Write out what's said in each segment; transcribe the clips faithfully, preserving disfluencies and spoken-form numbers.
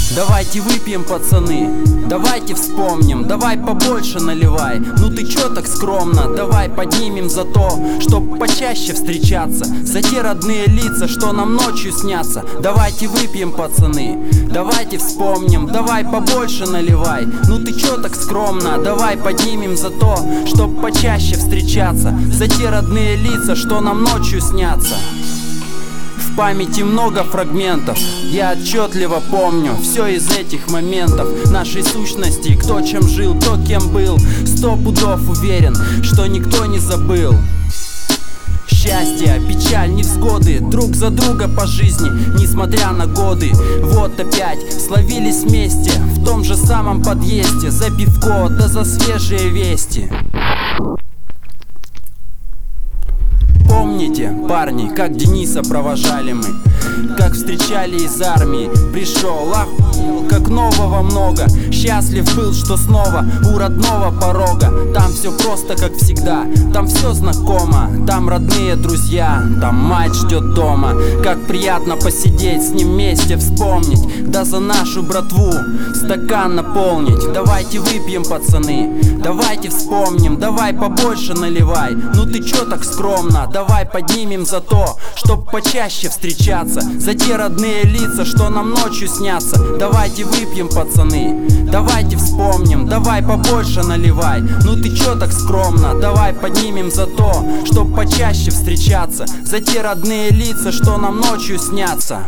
Давайте выпьем, пацаны, давайте вспомним, давай побольше наливай. Ну ты чё так скромно, давай поднимем за то, чтоб почаще встречаться, за те родные лица, что нам ночью снятся. Давайте выпьем, пацаны, давайте вспомним, давай побольше наливай. Ну ты чё так скромно, давай поднимем за то, чтоб почаще встречаться, за те родные лица, что нам ночью снятся. В памяти много фрагментов, я отчетливо помню все из этих моментов нашей сущности. Кто чем жил, кто кем был, сто пудов уверен, что никто не забыл. Счастье, печаль, невзгоды, друг за друга по жизни, несмотря на годы. Вот опять словились вместе, в том же самом подъезде, за пивко, да за свежие вести. Помните, парни, как Дениса провожали мы, как встречали из армии. Пришел, охуел, как нового много, счастлив был, что снова у родного порога. Там все просто, как всегда, там все знакомо, там родные друзья, там мать ждет дома. Как приятно посидеть с ним вместе, вспомнить, да за нашу братву стакан наполнить. Давайте выпьем, пацаны, давайте вспомним, давай побольше наливай. Ну ты чё так скромно, давай поднимем за то, чтоб почаще встречаться, за те родные лица, что нам ночью снятся. Давайте выпьем, пацаны, давайте вспомним, давай побольше наливай. Ну ты чё так скромно, давай поднимем за то, чтоб почаще встречаться, за те родные лица, что нам ночью снятся.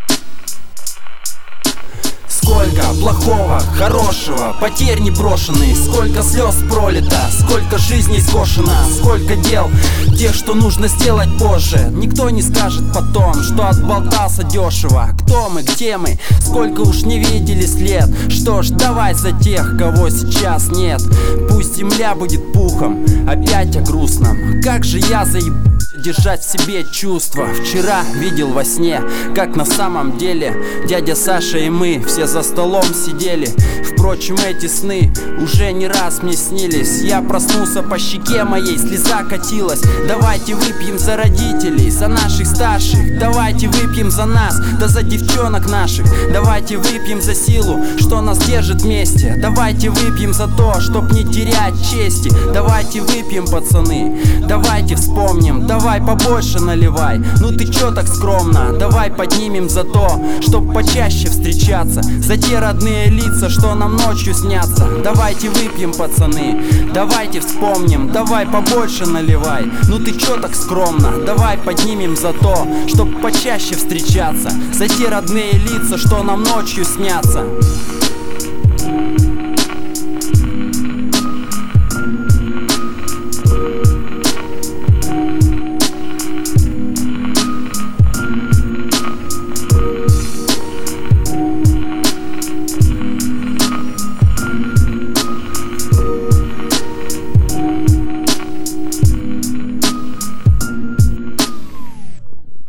Сколько плохого, хорошего, потерь неброшенных, сколько слез пролито, сколько жизней скошено, сколько дел, тех, что нужно сделать позже. Никто не скажет потом, что отболтался дешево. Кто мы, где мы, сколько уж не видели след. Что ж, давай за тех, кого сейчас нет. Пусть земля будет пухом, опять о грустном. Как же я заеб... держать в себе чувства. Вчера видел во сне, как на самом деле дядя Саша и мы все за столом сидели. Впрочем, эти сны уже не раз мне снились. Я проснулся, по щеке моей слеза катилась. Давайте выпьем за родителей, за наших старших. Давайте выпьем за нас, да за девчонок наших. Давайте выпьем за силу, что нас держит вместе. Давайте выпьем за то, чтоб не терять чести. Давайте выпьем, пацаны, давайте вспомним, давай побольше наливай. Ну ты чё так скромно, давай поднимем за то, чтоб почаще встречаться, за те родные лица, что нам ночью снятся. Давайте выпьем, пацаны, давайте вспомним, давай побольше наливай. Ну ты чё так скромно, давай поднимем за то, чтоб почаще встречаться, за те родные лица, что нам ночью снятся.